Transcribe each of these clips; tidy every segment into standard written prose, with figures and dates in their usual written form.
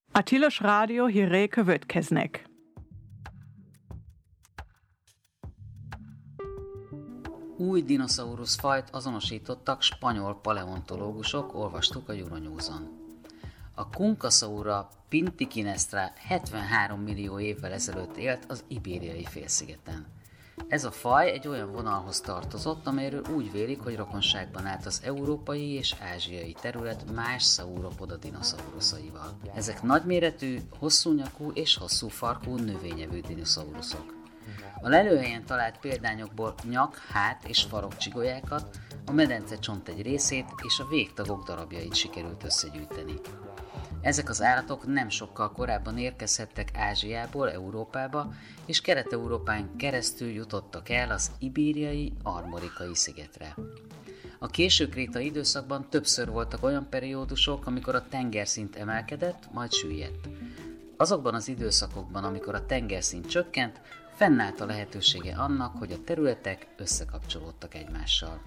A Tilos Rádió híré következnek. Új dinoszauruszfajt azonosítottak spanyol paleontológusok, olvastuk a Euronews-on. A Kunkasaura pintikinestra 73 millió évvel ezelőtt élt az Ibériai félszigeten. Ez a faj egy olyan vonalhoz tartozott, amelyről úgy vélik, hogy rokonságban állt az európai és ázsiai terület más szauropoda dinoszauruszaival. Ezek nagyméretű, hosszú nyakú és hosszú farkú növényevő dinoszauruszok. A lelőhelyen talált példányokból nyak, hát és farokcsigolyákat, a medencecsont egy részét és a végtagok darabjait sikerült összegyűjteni. Ezek az állatok nem sokkal korábban érkezhettek Ázsiából Európába, és Kelet-Európán keresztül jutottak el az ibériai armorikai szigetre. A későkrétai időszakban többször voltak olyan periódusok, amikor a tengerszint emelkedett, majd süllyedt. Azokban az időszakokban, amikor a tengerszint csökkent, fennállt a lehetősége annak, hogy a területek összekapcsolódtak egymással.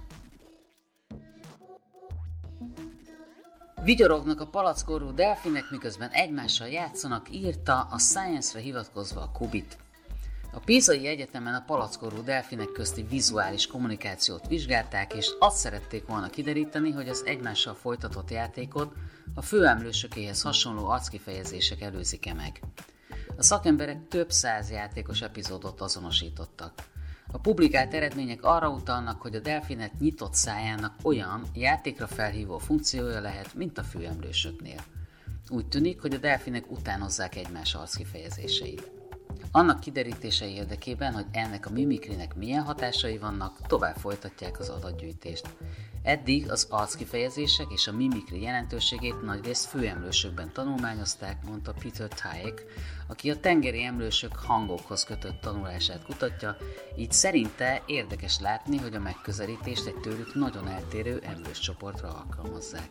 Vigyorognak a palackorú delfinek, miközben egymással játszanak, írta a Science-re hivatkozva a Kubit. A Pisai Egyetemen a palackorú delfinek közti vizuális kommunikációt vizsgálták, és azt szerették volna kideríteni, hogy az egymással folytatott játékot a főemlősökéhez hasonló arckifejezések előzik-e meg. A szakemberek több száz játékos epizódot azonosítottak. A publikált eredmények arra utalnak, hogy a delfinek nyitott szájának olyan játékra felhívó funkciója lehet, mint a főemlősöknél. Úgy tűnik, hogy a delfinek utánozzák egymás arckifejezéseit. Annak kiderítése érdekében, hogy ennek a mimikrinek milyen hatásai vannak, tovább folytatják az adatgyűjtést. Eddig az arckifejezések és a mimikri jelentőségét nagyrészt főemlősökben tanulmányozták, mondta Peter Tyek, aki a tengeri emlősök hangokhoz kötött tanulását kutatja, így szerinte érdekes látni, hogy a megközelítést egy tőlük nagyon eltérő emlőscsoportra alkalmazzák.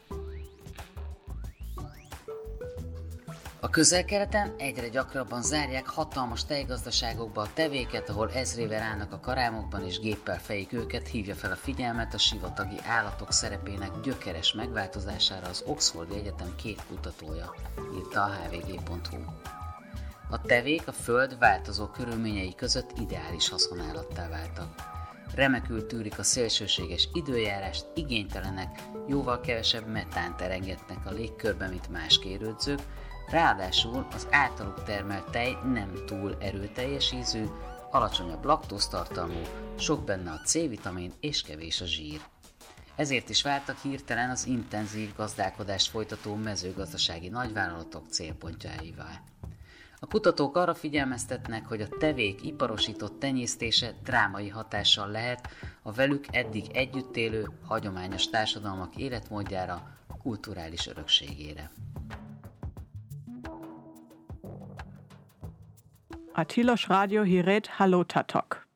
A Közel-Keleten egyre gyakrabban zárják hatalmas tejgazdaságokba a tevéket, ahol ezrével állnak a karámokban és géppel fejik őket, hívja fel a figyelmet a sivatagi állatok szerepének gyökeres megváltozására az Oxfordi Egyetem két kutatója, írta a hvg.hu. A tevék a föld változó körülményei között ideális haszonállattá váltak. Remekül tűrik a szélsőséges időjárást, igénytelenek, jóval kevesebb metánt engednek a légkörbe, mint más kérődzők, ráadásul az általuk termelt tej nem túl erőteljes ízű, alacsonyabb laktóztartalmú, sok benne a C-vitamin és kevés a zsír. Ezért is váltak hirtelen az intenzív gazdálkodást folytató mezőgazdasági nagyvállalatok célpontjaivá. A kutatók arra figyelmeztetnek, hogy a tevék iparosított tenyésztése drámai hatással lehet a velük eddig együtt élő, hagyományos társadalmak életmódjára, kulturális örökségére. A Tilos Rádió hírét hallottátok.